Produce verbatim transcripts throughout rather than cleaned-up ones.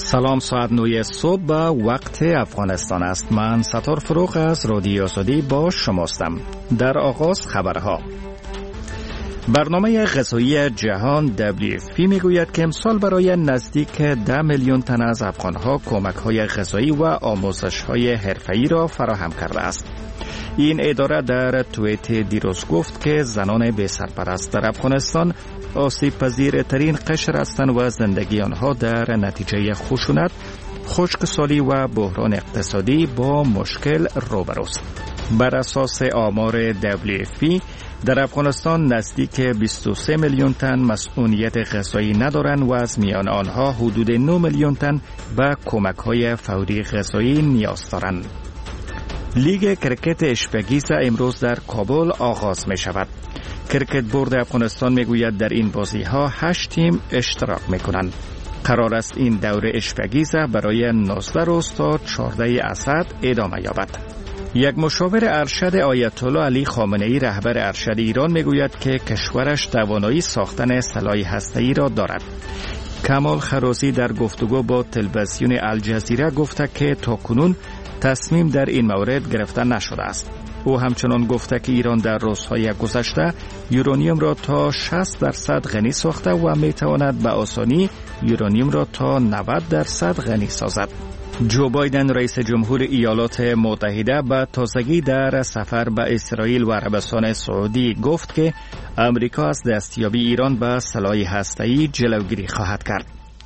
سلام، ساعت نه صبح به وقت افغانستان است. من ستار فروغ از رادیو آزادی با شماستم. در آغاز خبرها. برنامه غذایی جهان دبلیو اف پی میگوید که امسال برای نزدیک ده میلیون تن از افغانها کمک‌های غذایی و آموزش‌های حرفه‌ای را فراهم کرده است. این اداره در توییت دیروز گفت که زنان بی سرپرست در افغانستان آسیب پذیرترین قشر هستند و زندگی آنها در نتیجه خشونت، خشکسالی و بحران اقتصادی با مشکل روبروست. بر اساس آمار دبلیو اف پی در افغانستان نزدیک بیست و سه میلیون تن مسئولیت غذایی ندارند و از میان آنها حدود نه میلیون تن به کمک‌های فوری غذایی نیاز دارند. لیگ کرکت اشپگیزه امروز در کابل آغاز می شود. کرکت بورد افغانستان می گوید در این بازی ها هشت تیم اشتراک می کنند. قرار است این دوره اشپگیزه برای نوزده روز تا چهارده اسد ادامه یابد. یک مشاور ارشد آیت الله علی خامنه ای رهبر ارشد ایران می گوید که کشورش توانایی ساختن سلاح هسته‌ای را دارد. کمال خرازی در گفتگو با تلویزیون الجزیره گفته که تاکنون تصمیم در این مورد گرفته نشده است. او همچنان گفته که ایران در روزهای گذشته یورانیوم را تا شصت درصد غنی ساخته و می تواند به آسانی یورانیوم را تا نود درصد غنی سازد. جو بایدن رئیس جمهور ایالات متحده به تازگی در سفر به اسرائیل و عربستان سعودی گفت که امریکا از دستیابی ایران به سلاح هسته‌ای جلوگیری خواهد کرد.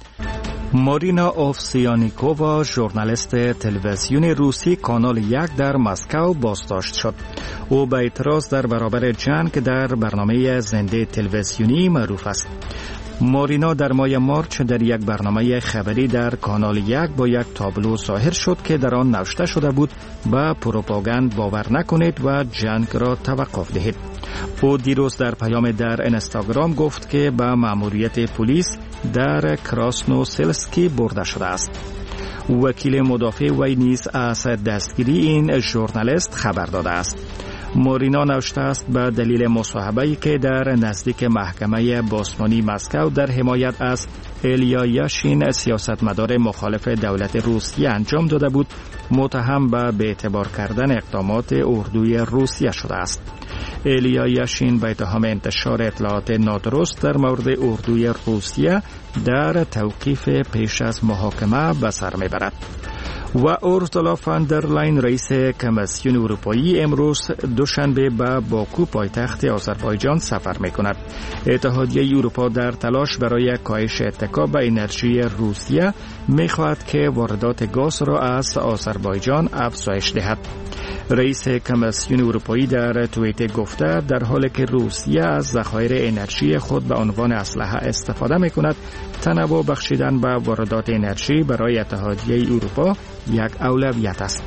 مارینا اوفسیانیکووا ژورنالیست تلویزیون روسی کانال یک در مسکو بازداشت شد. او به اعتراض در برابر جنگ در برنامه زنده تلویزیونی معروف است. مارینا در ماه مارچ در یک برنامه خبری در کانال یک با یک تابلو ظاهر شد که در آن نوشته شده بود به پروپاگاند باور نکنید و جنگ را توقف دهید. او دیروز در پیام در اینستاگرام گفت که به مأموریت پلیس در کراسنوسلسکی برده شده است. وکیل مدافع وی نیز از دستگیری این ژورنالیست خبر داده است. مارینا نوشته است به دلیل مصاحبه‌ای که در نزدیک محکمه باسمانی مسکو در حمایت از ایلیا یاشین سیاستمدار مخالف دولت روسیه انجام داده بود، متهم به بی‌اعتبار کردن اقدامات اردوی روسیه شده است. ایلیا یاشین به اتهام انتشار اطلاعات نادرست در مورد اردوی روسیه در توقیف پیش از محاکمه به سر میبرد. و اورسولا فان در لاین رئیس کمیسیون اروپایی امروز دوشنبه به باکو پایتخت آذربایجان سفر می‌کند. اتحادیه اروپا در تلاش برای کاهش اتکا به انرژی روسیه می‌خواهد که واردات گاز را از آذربایجان افزایش دهد. رئیس کمیسیون اروپایی در توییت گفته در حالی که روسیه از ذخایر انرژی خود به عنوان اسلحه استفاده می‌کند، تنوع بخشیدن به واردات انرژی برای اتحادیه اروپا یک اولویت است.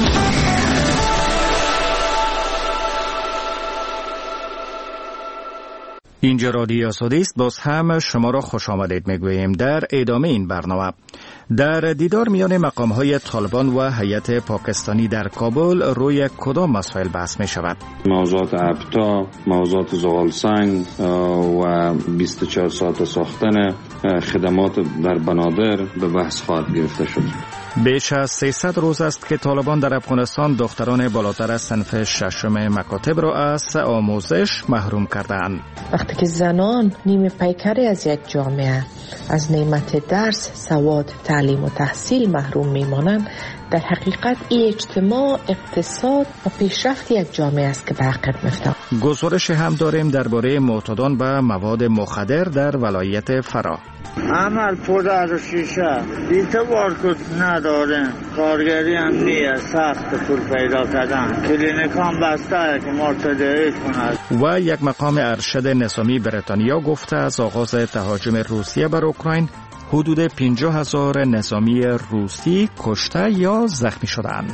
اینجا رادیو آزادی است. باز هم شما را خوش آمدید میگوییم. در ادامه این برنامه در دیدار میان مقام‌های طالبان و هیئت پاکستانی در کابل روی کدام مسائل بحث می شود؟ موضوعات ابتا، موضوعات زغالسنگ و بیست و چهار ساعت ساختن خدمات در بنادر به بحث خواهد گرفته شد. بیش از سیصد روز است که طالبان در افغانستان دختران بالاتر از صنف ششم مکاتب را از آموزش محروم کردند. وقتی که زنان نیمه پیکری از یک جامعه از نعمت درس، سواد، تعلیم و تحصیل محروم میمانند، در حقیقت این اجتماع، اقتصاد و پیشرفت یک جامعه است که به عقب می‌افتد. گزارش هم داریم درباره معتادان به مواد مخدر در ولایت فرا. عمل پودر و شیشه اعتبار کد نداره، کارگری هم نیه، سخت پول پیدا کردن، کلینیک هم بسته که مرتدعی کند. و یک مقام ارشد نظامی بریتانیا گفته از آغاز تهاجم روسیه بر اوکراین حدود پنجاه هزار نظامی روسی کشته یا زخمی شدند.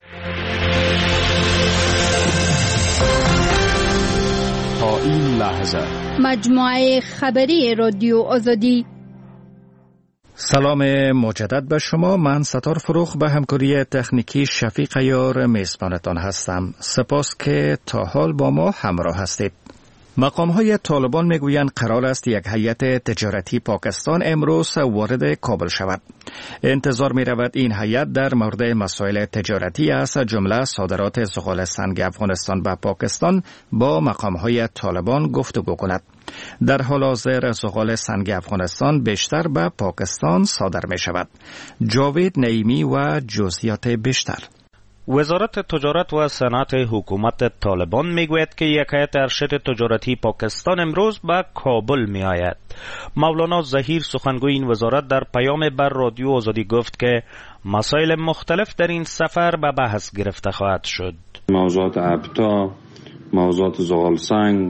تا این لحظه مجموعه خبری رادیو آزادی. سلام مجدد به شما. من ستار فروغ به همکاری تکنیکی شفیق یار میزبانتان هستم. سپاس که تا حال با ما همراه هستید. مقام‌های طالبان میگویند قرار است یک هیئت تجارتی پاکستان امروز وارد کابل شود. انتظار می‌رود این هیئت در مورد مسائل تجارتی از جمله صادرات زغال سنگ افغانستان به پاکستان با مقام‌های طالبان گفتگو کند. در حال حاضر زغال سنگ افغانستان بیشتر به پاکستان صادر می‌شود. جاوید نعیمی و جزئیات بیشتر. وزارت تجارت و صنعت حکومت طالبان میگوید که یک هیئت ارشد تجارتی پاکستان امروز به کابل می آید. مولانا ظهیر سخنگوی این وزارت در پیام بر رادیو آزادی گفت که مسائل مختلف در این سفر به بحث گرفته خواهد شد. موضوعات ابتا، موضوعات زغال سنگ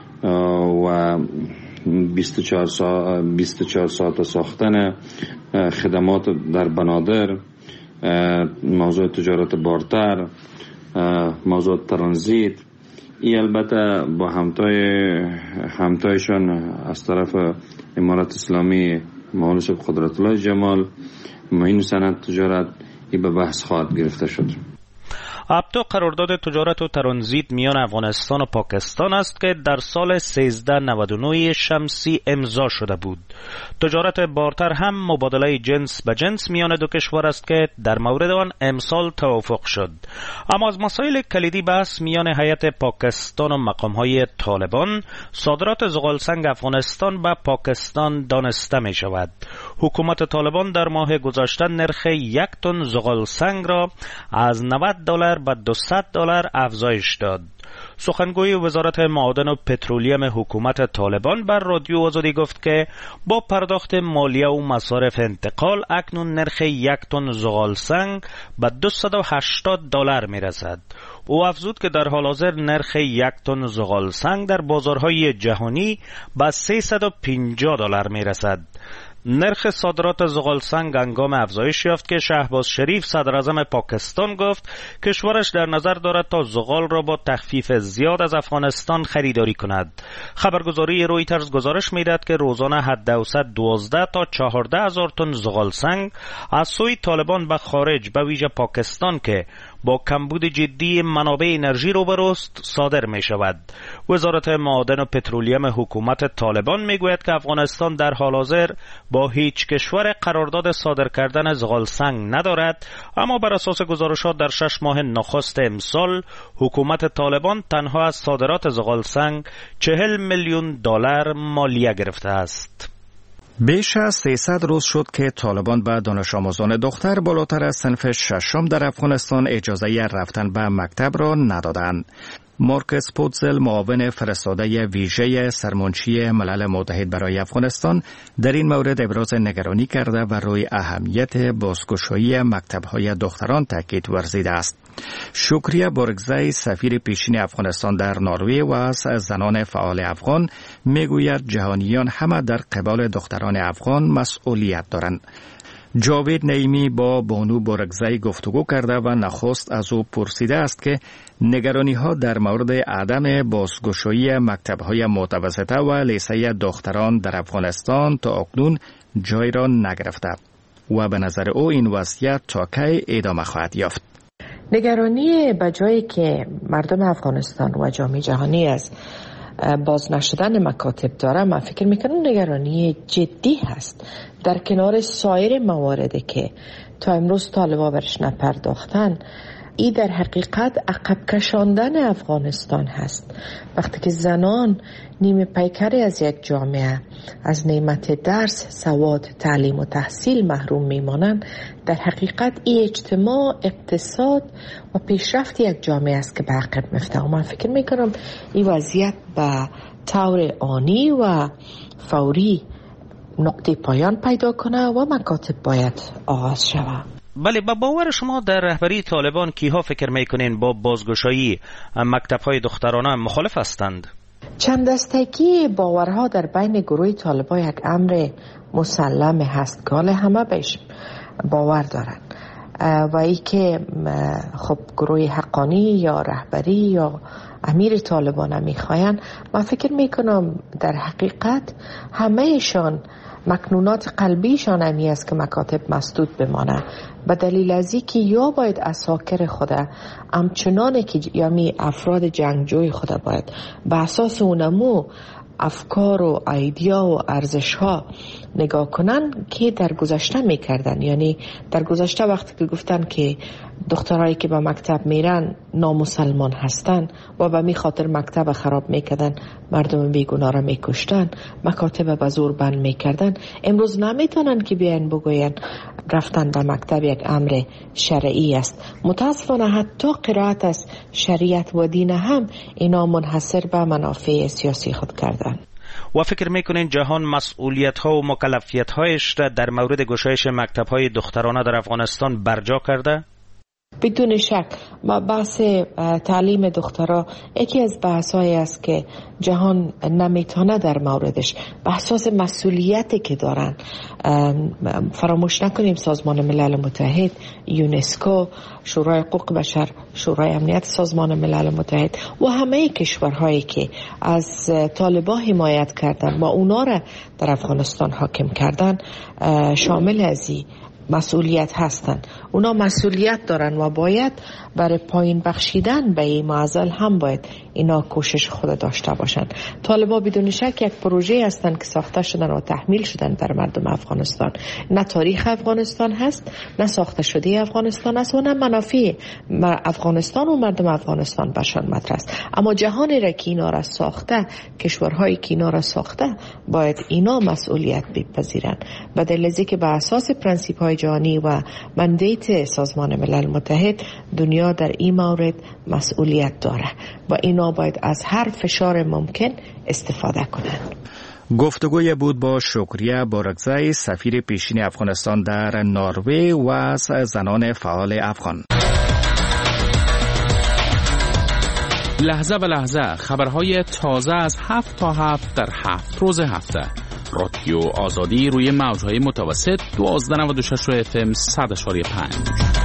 و بیست و چهار ساعت بیست و چهار ساعت ساختن خدمات در بنادر، موضوع تجارت بارتر، موضوع ترانزیت، این البته با همتای همتایشان از طرف امارت اسلامی مولانا قدرت الله جمال معین صنعت تجارت این به بحث خواهد گرفته شد. ابتا قرارداد تجارت و ترانزیت میان افغانستان و پاکستان است که در سال سیزده نود و نه شمسی امضا شده بود. تجارت بارتر هم مبادله جنس به جنس میان دو کشور است که در مورد آن امسال توافق شد. اما از مسائل کلیدی بحث میان هیئت پاکستان و مقام‌های طالبان صادرات زغال سنگ افغانستان به پاکستان دانسته می شود. حکومت طالبان در ماه گذشته نرخ یک تن زغال سنگ را از نود دلار به دویست دلار افزایش داد. سخنگوی وزارت معادن و پترولیم حکومت طالبان بر رادیو آزادی گفت که با پرداخت مالیه و مصارف انتقال اکنون نرخ یک تن زغال سنگ به دویست و هشتاد دلار می رسد. او افزود که در حال حاضر نرخ یک تن زغال سنگ در بازارهای جهانی به سیصد و پنجاه دلار می رسد. نرخ صادرات زغال سنگ هنگام افزایش یافت که شهباز شریف صدر اعظم پاکستان گفت کشورش در نظر دارد تا زغال را با تخفیف زیاد از افغانستان خریداری کند. خبرگزاری رویترز گزارش می‌دهد که روزانه حداکثر دوازده تا چهارده هزار تن زغال سنگ از سوی طالبان به خارج به ویژه پاکستان که با کمبود جدی منابع انرژی روبروست صادر می شود. وزارت معادن و پترولیم حکومت طالبان می گوید که افغانستان در حال حاضر با هیچ کشور قرارداد صادر کردن زغال سنگ ندارد، اما بر اساس گزارشات در شش ماه نخست امسال حکومت طالبان تنها از صادرات زغال سنگ چهل میلیون دلار مالیه گرفته است. بیش از سیصد روز شد که طالبان به دانش آموزان دختر بالاتر از صنف ششم در افغانستان اجازه رفتن به مکتب را ندادند. مارکس پوتزل، معاون فرستاده ویژه سرمنشی ملل متحد برای افغانستان، در این مورد ابراز نگرانی کرده و روی اهمیت بازگشایی مکتب‌های دختران تاکید ورزیده است. شکریه بورگزای، سفیر پیشین افغانستان در نروژ و از زنان فعال افغان، میگوید جهانیان همه در قبال دختران افغان مسئولیت دارند. جاوید نعیمی با بانو بورگزای گفتگو کرده و نخست از او پرسیده است که نگرانی ها در مورد عدم بازگشایی مکتب‌های متوسطه و لیسه دختران در افغانستان تا اکنون جای را نگرفته و به نظر او این وضعیت تا کی ادامه خواهد یافت. نگرانی بجایی که مردم افغانستان و جامعه جهانی از باز نشدن مکاتب داره، من فکر میکنم نگرانی جدی هست. در کنار سایر مواردی که تا امروز طالبا برش نپرداختن، این در حقیقت عقب کشاندن افغانستان هست. وقتی که زنان نیمه پیکری از یک جامعه از نعمت درس، سواد، تعلیم و تحصیل محروم میمانند، در حقیقت این اجتماع، اقتصاد و پیشرفت یک جامعه است که به عقب میفته. و من فکر میکنم این وضعیت به طور آنی و فوری نقطه پایان پیدا کنه و مکاتب باید آغاز شود. بله، با باور شما در رهبری طالبان کیها فکر میکنین با بازگشایی مکتب‌های دخترانه مخالف هستند؟ چند دستگی باورها در بین گروه طالبان یک امر مسلم هست که همه بهش باور دارند. و ای که خب گروه حقانی یا رهبری یا امیر طالبان میخواین، من فکر میکنم در حقیقت همهشان مکنونات قلبیشان همی است که مکاتب مسدود بمانه، به دلیل از اینکه یا باید اساکر خود همچنان که یعنی افراد جنگجوی خود باید به اساس اونمو افکار و ایدیا و ارزش ها نگاه کنن که در گذشته میکردن. یعنی در گذشته وقتی که گفتن که دخترایی که به مکتب میرن نامسلمان هستن و به می خاطر مکتب خراب میکردن، مردم بیگناه را میکشتن، مکاتب به زور بند میکردن، امروز نمیتونن که بیان بگوین رفتن به مکتب یک امر شرعی است. متاسفانه حتی قرائت از شریعت و دین هم اینا منحصر به منافع سیاسی خود کردن. و فکر میکنین جهان مسئولیت ها و مکلفیت هایش را در مورد گشایش مکتب های دخترانه در افغانستان برجا کرده؟ بدون شک بحث تعلیم دخترها یکی از بحث‌هایی است که جهان نمیتونه در موردش به اساس مسئولیتی که دارن. فراموش نکنیم سازمان ملل متحد، یونسکو، شورای حقوق بشر، شورای امنیت سازمان ملل متحد و همه کشورهایی که از طالبان حمایت کردن و اونا را در افغانستان حاکم کردن شامل ازی مسئولیت هستند. اونا مسئولیت دارن و باید برای پایین بخشیدن به این معضل هم باید اینا کوشش خود داشته باشن. طالبان بدون شک یک پروژه هستند که ساخته شدن و تحمیل شدن بر مردم افغانستان. نه تاریخ افغانستان هست، نه ساخته شده افغانستان است و نه منافع افغانستان و مردم افغانستان بشان مطرح است. اما جهانی را که اینا را ساخته، کشورهایی که اینا را ساخته، باید اینا مسئولیت بپذیرن. به دلیل از اینکه به اساس پرنسیپ های جهانی و مندیت سازمان ملل متحد دنیا در این مورد مسئولیت داره و اینا باید از هر فشار ممکن استفاده کنند. گفتگوی بود با شکریه بارکزی، سفیر پیشین افغانستان در نروژ و از زنان فعال افغان. لحظه به لحظه خبرهای تازه از هفت تا هفت در هفت روز هفته. رادیو آزادی روی موجهای متوسط دوازده نود و شش اف ام صد اشاری پنج.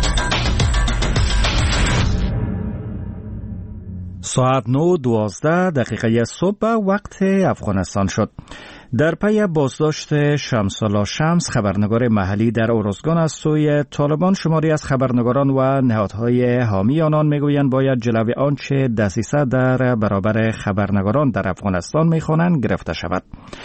ساعت نه دوازده دقیقه صبح وقت افغانستان شد. در پی بازداشت شمس‌الله شمس، خبرنگار محلی در ارزگان از سوی طالبان، شماری از خبرنگاران و نهادهای حامی آنان میگویند باید جلوی آنچه دسیسه در برابر خبرنگاران در افغانستان میخوانند گرفته شود.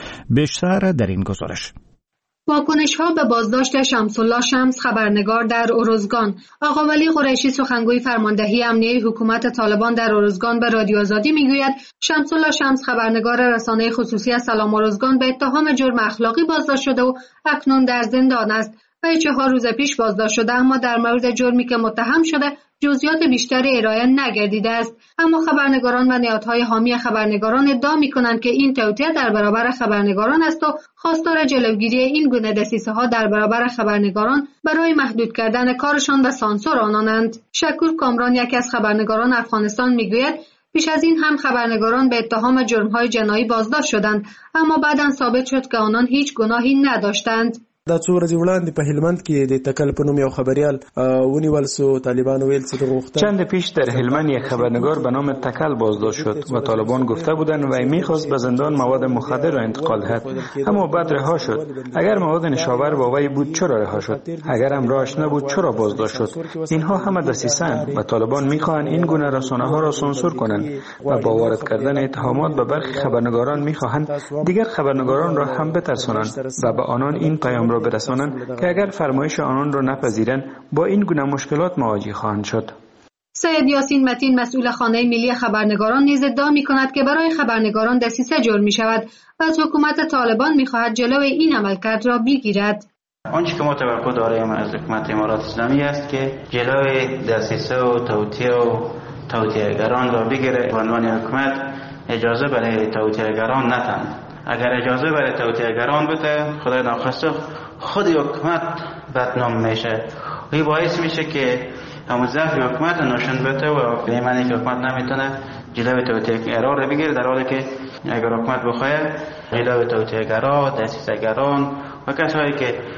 بیشتر در این گزارش. واکنش‌ها به بازداشت شمس‌الله شمس، خبرنگار در ارزگان. آقا ولی قریشی، سخنگوی فرماندهی امنیه حکومت طالبان در ارزگان، به رادیو آزادی میگوید شمس‌الله شمس، خبرنگار رسانه خصوصی از سلام ارزگان، به اتهام جرم اخلاقی بازداشت شده و اکنون در زندان است. و چهار روز پیش بازداشت شده، اما در مورد جرمی که متهم شده جزئیات بیشتری ارائه نگردیده است. اما خبرنگاران و نهادهای حامی خبرنگاران ادعا می‌کنند که این توطئه در برابر خبرنگاران است و خواستار جلوگیری این گونه دسیسه‌ها در برابر خبرنگاران برای محدود کردن کارشان و سانسور آنانند. شکور کامران، یکی از خبرنگاران افغانستان، میگوید پیش از این هم خبرنگاران به اتهام جرم‌های جنایی بازداشت شدند، اما بعداً ثابت شد که آنان هیچ گناهی نداشتند. دا څو ورځې وړاندې په هلمند کې د تکل په نوم یو خبریال ونیول سو. طالبان ویل چې غوښتن چند پیش در هلمند یک خبرنگار به نام تکل بازداشت شد و طالبان گفته بودند و میخواست به زندان مواد مخدر را انتقال دهد، اما بعد رها شد. اگر مواد نشاور با وی بود چرا رها شد؟ اگر هم راهش نبود چرا بازداشت شد؟ اینها همه دسیسه‌اند و طالبان میخواهند این گونه رسانه‌ها را سانسور کنند و با وارد کردن اتهامات به برخی خبرنگاران میخواهند دیگر خبرنگاران را هم بترسانند و به آنان این پیام را برسانند که اگر فرمایش آنان را نپذیرند با این گونه مشکلات مواجه خواهند شد. سید یاسین متین، مسئول خانه ملی خبرنگاران، نیز ادعا می‌کند که برای خبرنگاران دسیسه جرم می‌شود و از حکومت طالبان می‌خواهد جلوی این عملکرد را بگیرد. آنچه که ما توقع داریم از حکومت امارات اسلامی است که جلوی دسیسه و توطئه و توطئه‌گران را بگیره و عنوان حکومت اجازه برای توطئه‌گران ندهد. اگر اجازه برای توطئه‌گران بده، خدای ناخواسته خود حکومت بدنام میشه. این باعث میشه که همون ضعف حکومت نشون بده و به معنی که حکومت نمیتونه جلوی توطئه‌گرا را بگیره، در حالی که اگر حکومت بخواد جلوی توطئه‌گرا، دسیسه‌گران و کسایی که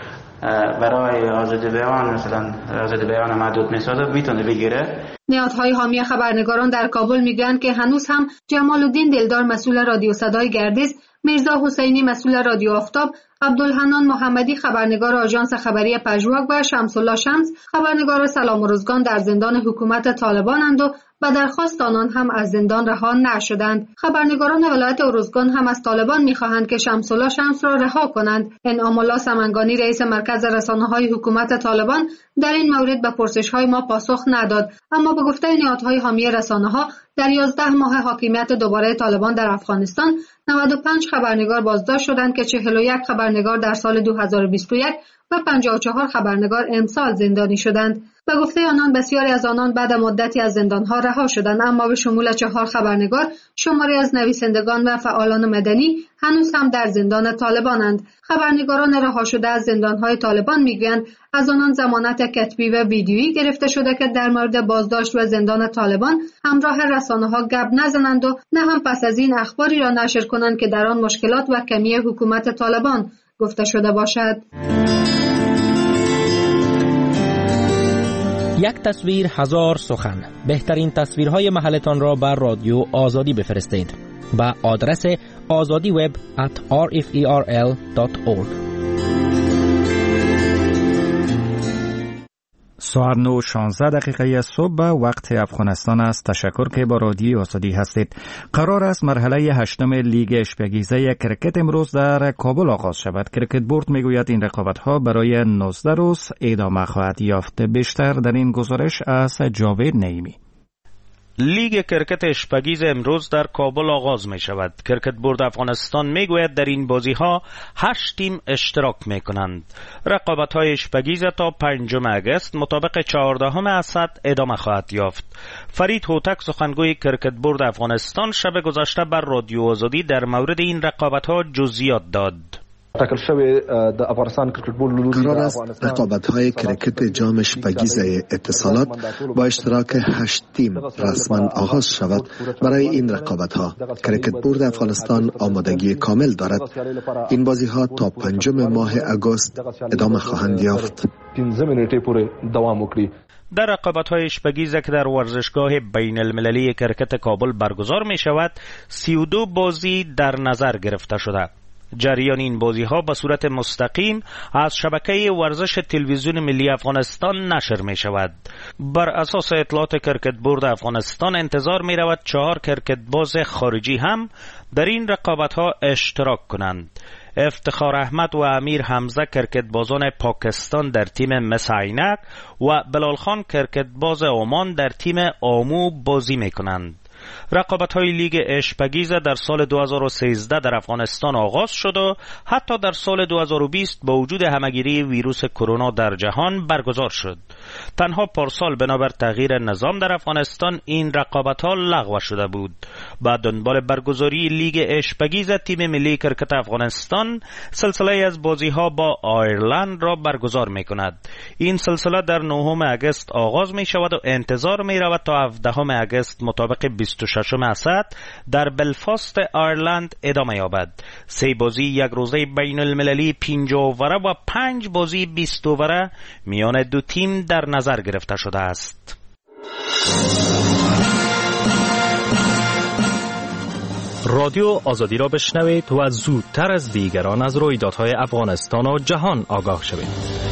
برای آزادی بیان مثلا آزادی بیان محدود میسازه میتونه بگیره. نهادهای حامی خبرنگاران در کابل میگویند که هنوز هم جمال الدین دلدار مسئول رادیو صدای گردیز، میرزا حسینی مسئول رادیو آفتاب، عبدالحنان محمدی خبرنگار آژانس خبری پژواک و شمس الله شمس خبرنگار سلام و روزگان در زندان حکومت طالبانند و به درخواست آنان هم از زندان رها نشدند. خبرنگاران ولایت ارزگان هم از طالبان می‌خواهند که شمس الله شمس را رها کنند. انعام الله سمنگانی رئیس مرکز رسانه‌های حکومت طالبان در این مورد به پرسش‌های ما پاسخ نداد، اما به گفته نهادهای حامی رسانه‌ها در یازده ماه حاکمیت دوباره طالبان در افغانستان نود و پنج خبرنگار بازداشت شدند که چهل و یک خبرنگار در سال دو هزار و بیست و یک و پنجاه و چهار خبرنگار امسال زندانی شدند. به گفته آنان بسیاری از آنان بعد مدتی از زندانها رها شدند، اما به شمول چهار خبرنگار شماری از نویسندگان و فعالان مدنی هنوز هم در زندان طالبانند. خبرنگاران رها شده از زندانهای طالبان میگویند از آنان ضمانت کتبی و ویدیویی گرفته شده که در مورد بازداشت و زندان طالبان همراه رسانه‌ها گپ نزنند و نه هم پس از این اخباری را نشر کنند که در آن مشکلات و کمی حکومت طالبان گفته شده باشد. یک تصویر هزار سخن. بهترین تصویرهای محلتان را بر رادیو آزادی بفرستید با آدرس آزادی وب ات آر اف ای آر ال دات اورگ. ساعت نه و شانزده دقیقه صبح به وقت افغانستان است. تشکر که با رادیو آزادی هستید. قرار است مرحله هشتم لیگ اشپگیزه کرکت امروز در کابل آغاز شود. کرکت بورد میگوید این رقابت‌ها برای نوزده روز ادامه خواهد یافت. بیشتر در این گزارش از جاوید نعیمی. لیگ کرکت اشپگیز امروز در کابل آغاز می شود. کرکت بورد افغانستان می گوید در این بازی ها هشت تیم اشتراک می کنند. رقابت های اشپگیز تا پنجم اگست مطابق چهاردهم اسد ادامه خواهد یافت. فرید هوتک سخنگوی کرکت بورد افغانستان شب گذشته بر رادیو آزادی در مورد این رقابت ها جزئیات داد. قرار است رقابت‌های کرکت جام اشپگیز اتصالات با اشتراک هشت تیم رسما آغاز شود. برای این رقابت‌ها کرکت بورد افغانستان آمادگی کامل دارد. این بازی‌ها تا پنجم ماه آگوست ادامه خواهند یافت. در رقابت‌های اشپگیز که در ورزشگاه بین المللی کرکت کابل برگزار می شود، سی و دو بازی در نظر گرفته شده. جریان این بازی ها به صورت مستقیم از شبکه ورزش تلویزیون ملی افغانستان نشر می شود. بر اساس اطلاعات کرکت بورد افغانستان انتظار می رود چهار کرکت باز خارجی هم در این رقابت ها اشتراک کنند. افتخار احمد و امیر حمزه کرکت بازان پاکستان در تیم مس عینک و بلال خان کرکت باز عمان در تیم آمو بازی می کنند. رقابت‌های لیگ اشپگیز در سال دو هزار و سیزده در افغانستان آغاز شد و حتی در سال دو هزار و بیست با وجود همهگیری ویروس کرونا در جهان برگزار شد. تنها پارسال بنابر تغییر نظام در افغانستان این رقابت‌ها لغو شده بود. بعد دنبال برگزاری لیگ اشپگیز تیم ملی کرکت افغانستان سلسله از بازی‌ها با آیرلند را برگزار می‌کند. این سلسله در نهم اگست آغاز می‌شود و انتظار می‌رود تا هفدهم اگست مطابق بیست و ششم اسد در بلفاست آیرلند ادامه یابد. سه بازی یک روزه بین المللی پنجاه اووره و پنج بازی بیست اووره میان دو تیم در نظر گرفته شده است. رادیو آزادی را بشنوید و زودتر از دیگران از رویدادهای افغانستان و جهان آگاه شوید.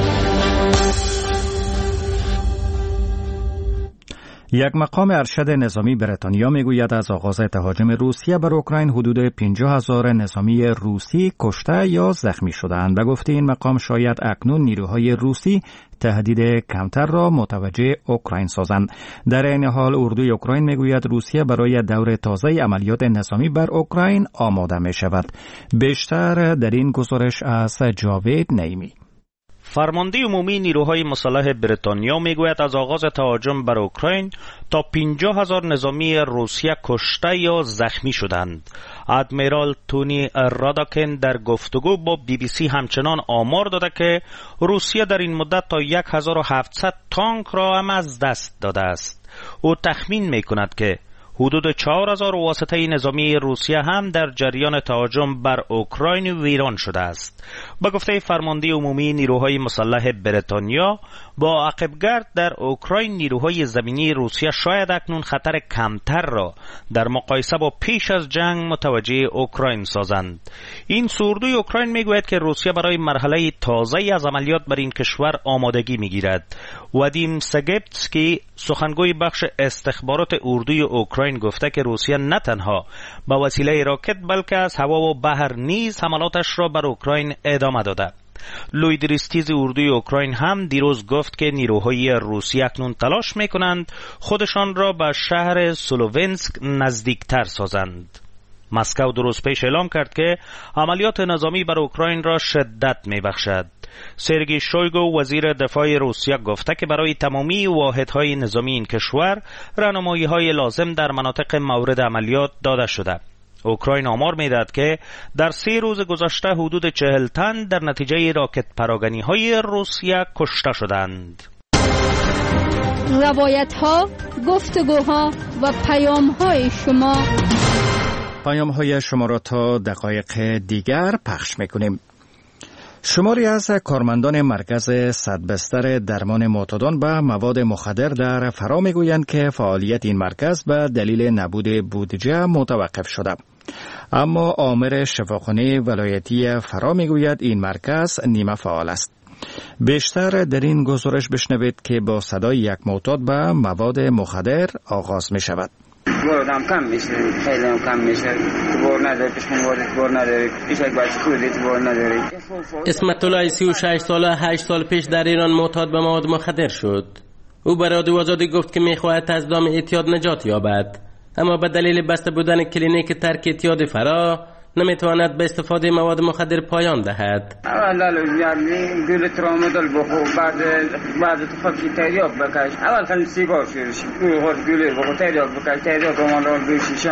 یک مقام ارشد نظامی بریتانیا میگوید از آغاز تهاجم روسیه بر اوکراین حدود پنجاه هزار نظامی روسی کشته یا زخمی شدند. به گفته این مقام شاید اکنون نیروهای روسی تهدید کمتر را متوجه اوکراین سازند. در این حال اردوی اوکراین میگوید روسیه برای دور تازه عملیات نظامی بر اوکراین آماده می شود. بیشتر در این گزارش از جاوید نعیمی. فرمانده عمومی نیروهای مسلح بریتانیا میگوید از آغاز تهاجم بر اوکراین تا پنجاه هزار نظامی روسیه کشته یا زخمی شدند. ادمیرال تونی راداکن در گفتگو با بی بی سی همچنان آمار داده که روسیه در این مدت تا هزار و هفتصد تانک را هم از دست داده است. او تخمین میکند که حدود چهار هزار واسطه نظامی روسیه هم در جریان تهاجم بر اوکراین ویران شده است. با گفته فرمانده عمومی نیروهای مسلح بریتانیا، با عقبگرد در اوکراین نیروهای زمینی روسیه شاید اکنون خطر کمتر را در مقایسه با پیش از جنگ متوجه اوکراین سازند. این سوردوی اوکراین میگوید که روسیه برای مرحله تازه‌ای از عملیات بر این کشور آمادگی میگیرد. وادیم سگپسکی، سخنگوی بخش استخبارات اردوی اوکراین، گفته که روسیه نه تنها با وسیله راکت بلکه از هوا و بحر نیز حملاتش را بر اوکراین ادامه داده. لوید ریستیز اردوی اوکراین هم دیروز گفت که نیروهای روسی اکنون تلاش میکنند خودشان را به شهر سلوونسک نزدیکتر سازند. مسکو دو روز پیش اعلام کرد که عملیات نظامی بر اوکراین را شدت میبخشد. سرگئی شویگو وزیر دفاع روسیه گفته که برای تمامی واحدهای نظامی این کشور راهنمایی‌های لازم در مناطق مورد عملیات داده شده. اوکراین آمار میدهد که در سه روز گذشته حدود چهل تن در نتیجه راکت پراگنی‌های روسیه کشته شدند. روایت‌ها، گفتگوها و پیام‌های شما پیام‌های شما را تا دقایق دیگر پخش می‌کنیم. شماری از کارمندان مرکز صد بستر درمان معتادان به مواد مخدر در فرا میگویند که فعالیت این مرکز به دلیل نبود بودجه متوقف شده. اما آمر شفاخانه ولایتی فرا میگوید این مرکز نیمه فعال است. بیشتر در این گزارش بشنوید که با صدای یک معتاد به مواد مخدر آغاز می شود. بردم کم میشه، خیلی هم کم میشه. بر نداری، پیشمون وارد بر نداری، پیش یک بچه خودت بر نداری. اسمت الله سی و شش ساله هشت سال پیش در ایران معتاد به مواد مخدر شد. او به رادیو آزادی گفت که میخواهد از دام اعتیاد نجات یابد، اما به دلیل بسته بودن کلینیک ترک اعتیاد فرا نمیتواند به استفاده مواد مخدر پایان دهد. اول یعنی گل ترامادول بخور، بعد بعد تو خودی تریاک بکش. اول خیلی سیگار شیرش، تو خود گل بخور تریاک بکش، تریاک رو من رو بشیشه.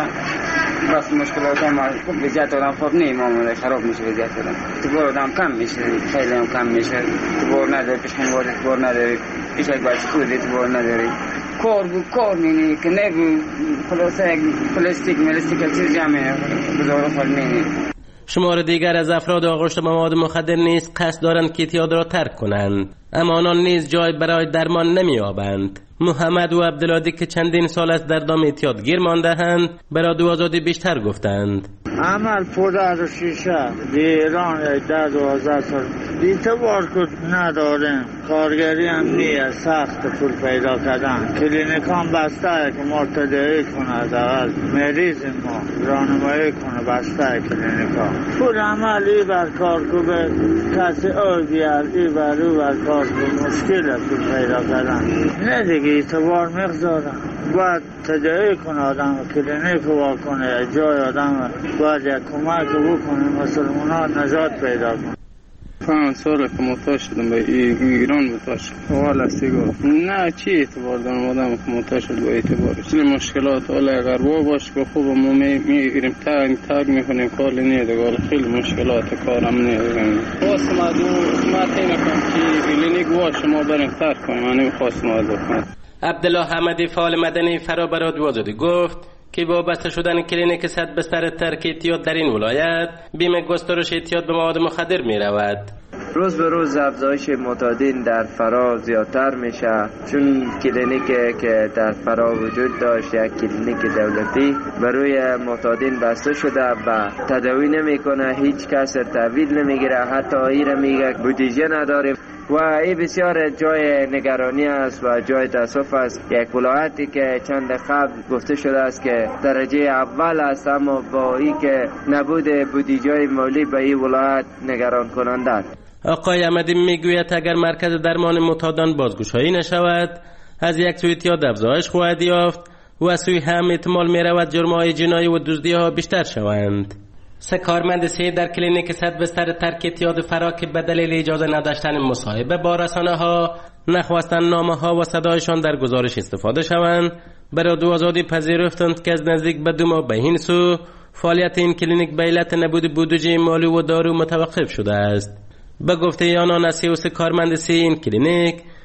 بس مشکلات هم خوب وضعیت آدم خوب نیم آمده، خراب میشه وضعیت آدم. تو بر آدم کم میشه، خیلی هم کم میشه. تو بر نداری، پیشمون وارد بر نداری، پیش یک بچه خودت بر نداری. کار بود کار مینی که نبود خلاصه یک پلاستیک ملاستیک چیز جمعه بزار خود مینی. شمار دیگر از افراد آغشته به مواد مخدر نیز قصد دارند که اعتیاد را ترک کنند، اما آنان نیز جای برای درمان نمی‌یابند. محمد و عبدالهادی که چندین سال است در دام اعتیاد گیر مانده‌اند برای دو آزادی بیشتر گفتند. عمل پودر و شیشه ایران در دوازده سال اعتبار کد نداریم. کارگری هم نیه، سخت پول پیدا کردن. کلینیک هم بسته که مرتدعی کنه، از اول مریض ما راهنمایی کنه، بسته کلینیک ها. پول عمل ای بر کار که کسی او بیار ای بر او بر کار که مشکل پول پیدا کردن. نه دیگه اعتبار مقدارم باید تدعی کنه، آدم کلینیک وا کنه، جای آدم باید یک کمک بکنه، مسلمان ها نجات پیدا کنه. پنج سال که معتاد شدم به ایران معتاد شدم والا سیگار. نه چی اعتبار دارم آدم که معتاد شد با اعتبارش. چیز مشکلات حالا اگر وا باش که خوب ما میگیریم تاگ تاگ میکنیم کار نیه دیگه، خیلی مشکلات کارم نیه دیگه. خواستم از اون حکومت اینه کنم که کلینیک وا شما بریم ترک کنیم، من نمیخواستم از حکومت. عبدالله حمدی فعال مدنی فرا بر رادیو آزادی گفت که وابسته شدن کلینیک صد بستر ترک اعتیاد در این ولایت بیمه گسترش اعتیاد به مواد مخدر می رود. روز به روز افزایش معتادین در فرا زیادتر میشه، چون کلینیکی که در فرا وجود داشت یک کلینیک دولتی برای معتادین بسته شده و تداوی نمیکنه، هیچ کس تحویل نمیگیره، حتی ایره میگه بودجه نداره و این بسیار جای نگرانی است و جای تاسف است. یک ولایتی که چند قبل گفته شده است که درجه اول است، اما با این که نبود بودجه مالی به این ولایت نگران کننده است. آقای احمدی میگوید اگر مرکز درمان معتادان بازگشایی نشود، از یک سوی اعتیاد افزایش خواهد یافت و از سوی هم احتمال میرود جرم‌های جنایی و دزدی‌ها بیشتر شوند. سه کارمند سه در کلینیک صد بستر ترک اعتیاد فرا که به دلیل اجازه نداشتن مصاحبه با رسانه‌ها نخواستن نامه‌ها و صدایشان در گزارش استفاده شوند، برای دو آزادی پذیرفتند که از نزدیک به دو ماه به این سو فعالیت این کلینیک به علت نبود بودجه مالی و دارو متوقف شده است. به گفته آنان از سی و سه کارمند سی این کلینیک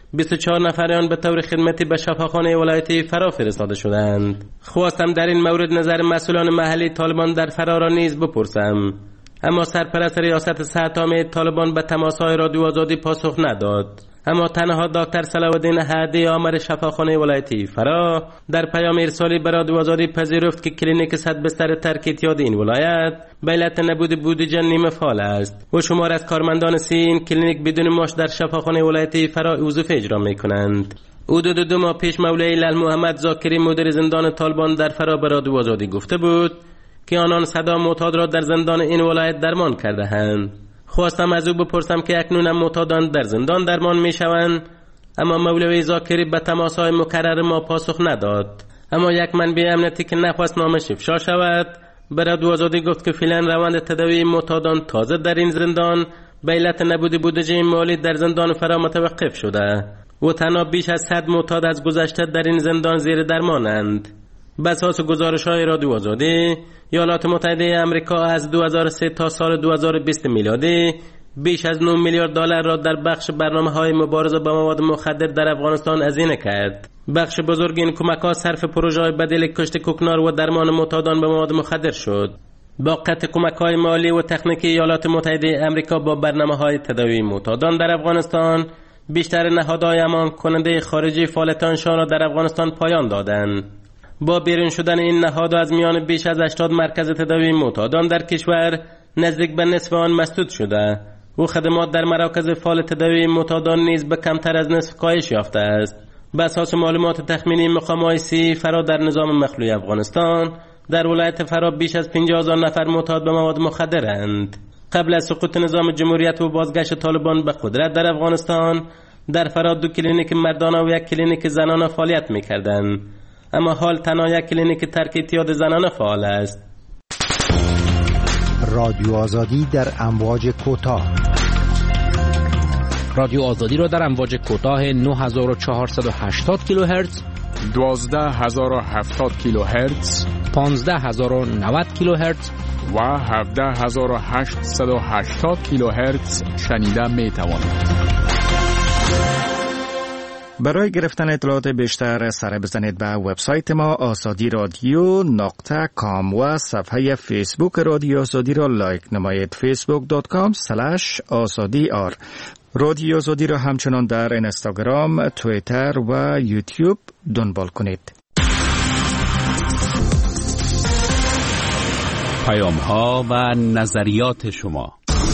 بیست و چهار نفر آن به طور خدمتی به شفاخانه ولایتی فرا فرستاده شدند. خواستم در این مورد نظر مسئولان محلی طالبان در فرا را نیز بپرسم، اما سرپرست ریاست صحت عامه طالبان به تماس‌های رادیو آزادی پاسخ نداد. اما تنها دکتر صلاح الدین هادی آمر شفاخانه ولایتی فرا در پیام ارسالی به رادیو آزادی پذیرفت که کلینیک صد بستر ترکیتیاد این ولایت به علت نبود بودجه نیمه فعال است و شمار از کارمندان سی این کلینیک بدون معاش در شفاخانه ولایتی فرا وظیفه اجرا می‌کنند. حدود دو ماه پیش مولوی لال محمد زاکری مدیر زندان طالبان در فرا به رادیو آزادی گفته بود که آنان صدا معتاد را در زندان این ولایت درمان کرده‌اند. خواستم از او بپرسم که اکنون معتادان در زندان درمان میشوند، اما مولوی زاکری به تماس‌های مکرر ما پاسخ نداد. اما یک منبع امنیتی که نخواست نامش افشا شود به رادیو آزادی گفت که فعلا روند تداوی معتادان تازه در این زندان به علت نبود بودجه مالی در زندان فرا متوقف شده و تنها بیش از صد معتاد از گذشته در این زندان زیر درمانند. به اساس گزارش‌های رادیو آزادی، ایالات متحده آمریکا از دو هزار و سه تا سال دو هزار و بیست میلادی بیش از نه میلیارد دلار را در بخش برنامه‌های مبارزه با مواد مخدر در افغانستان هزینه کرد. بخش بزرگ این کمک‌ها صرف پروژه‌های بدیل کشت کوکنار و درمان معتادان به مواد مخدر شد. با قطع کمک‌های مالی و تکنیکی ایالات متحده آمریکا با برنامه‌های تداوی معتادان در افغانستان، بیشتر نهادهای امان کننده خارجی فعالیت‌هایشان را در افغانستان پایان دادند. با بیرون شدن این نهادها از میان بیش از هشتاد مرکز تداوی معتادان در کشور نزدیک به نصف آن مسدود شده و خدمات در مراکز فعال تداوی معتادان نیز به کمتر از نصف کاهش یافته است. به اساس معلومات تخمینی مقام‌های سی فرا در نظام مخلوی افغانستان در ولایت فرا بیش از پنجاه هزار نفر معتاد به مواد مخدرند. قبل از سقوط نظام جمهوریت و بازگشت طالبان به قدرت در افغانستان در فرا دو کلینیک مردانه و یک کلینیک زنانه فعالیت می‌کردند، اما حال تنها یک کلینیک ترکیتیاد زنانه فعال است. رادیو آزادی در امواج کوتاه. رادیو آزادی را در امواج کوتاه نه هزار و چهارصد و هشتاد کیلوهرتز، دوازده هزار و هفتاد کیلوهرتز، پانزده هزار و نود کیلوهرتز و هفده هزار و هشتصد و هشتاد کیلوهرتز شنیده می توانید. برای گرفتن اطلاعات بیشتر سر بزنید به وبسایت ما آزادی رادیو نقطه کام و صفحه فیسبوک رادیو آزادی را لایک نمایید. فیسبوک دات کام اسلش آزادی آر. رادیو آزادی را همچنان در اینستاگرام، توییتر و یوتیوب دنبال کنید. پیام ها و نظریات شما.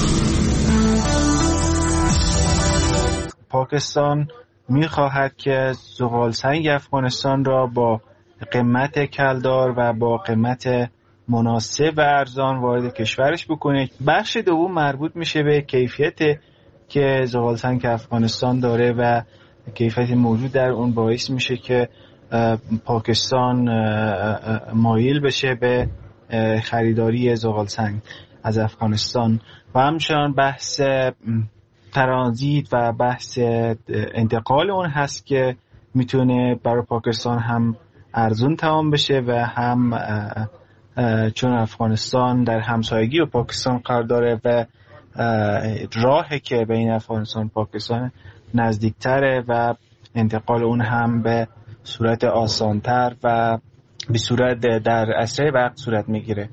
پاکستان می‌خواهد که زغالسنگ افغانستان را با قیمت کلدار و با قیمت مناسب و ارزان وارد کشورش بکنه. بخش دوم مربوط میشه به کیفیت که زغالسنگ افغانستان داره و کیفیت موجود در اون باعث میشه که پاکستان مایل بشه به خریداری زغالسنگ از افغانستان و همچنان بحث ترانزیت و بحث انتقال اون هست که میتونه برای پاکستان هم ارزون تمام بشه و هم چون افغانستان در همسایگی و پاکستان قرار داره و راهی که بین افغانستان و پاکستان نزدیکتره و انتقال اون هم به صورت آسانتر و به صورت در اسرع وقت صورت میگیره.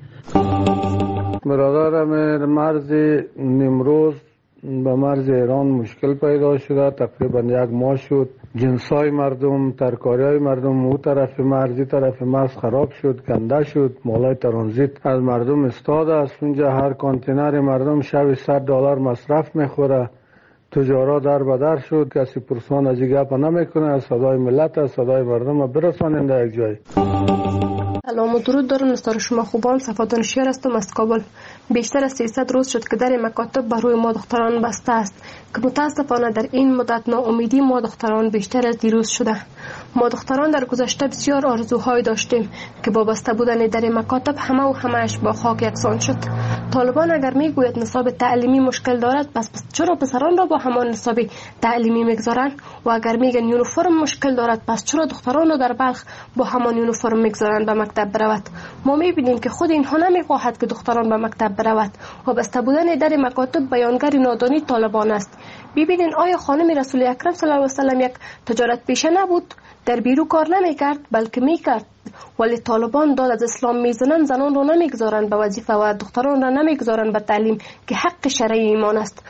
برادرم مرز نیمروز به مرز ایران مشکل پیدا شده، تقریبا یک ماه شد. جنسای مردم، ترکاریای مردم او طرف مرزی طرف مرز خراب شد، کنده شد، مالای ترانزیت از مردم استاد است. اونجا هر کانتینر مردم شب صد دلار مصرف میخوره. تجارا در بدر شد، کسی پرسان از گپ نمیکنه. صدای ملت، صدای مردم برسانند در یک جای. سلام و درود دارم نستار شما خوبان. صفادان شیر هستم از کابل. بیشتر از سیصد روز شد که در مکاتب بر روی ما دختران بسته است که متاسفانه در این مدت ناامیدی ما دختران بیشتر از دیروز شده. ما دختران در گذشته بسیار آرزوهای داشتیم که با بسته بودن در مکاتب همه و همهش با خاک یکسان شد. طالبان اگر میگوید نصاب تعلیمی مشکل دارد، پس, پس چرا پسران را با همان نصاب تعلیمی میگذارند؟ و اگر میگن یونیفرم مشکل دارد، پس چرا دختران را در بلخ با همان یونیفرم میگذارند به مکتب برود؟ ما میبینیم که خود اینها نمیخواهد که دختران به مکتب برود و بسته بودن در مکاتب بیانگر نادانی طالبان است. ببینین آیا خانم رسول اکرم صلی الله علیه و سلم یک تجارت پیشه نبود؟ در بیرو کار نمیکرد بلکه میکرد، ولی طالبان داد از اسلام میزنن، زنان رو نمیگذارن به وظیفه و دختران را نمیگذارن به تعلیم که حق شرعی ایمان است.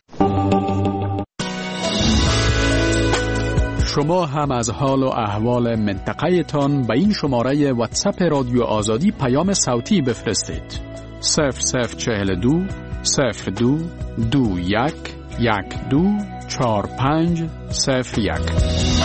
شما هم از حال و احوال منطقه تان به این شماره واتساپ رادیو آزادی پیام صوتی بفرستید. صفر صفر چهل دو صفر دو دو یک یک دو چهار پنج صفر یک.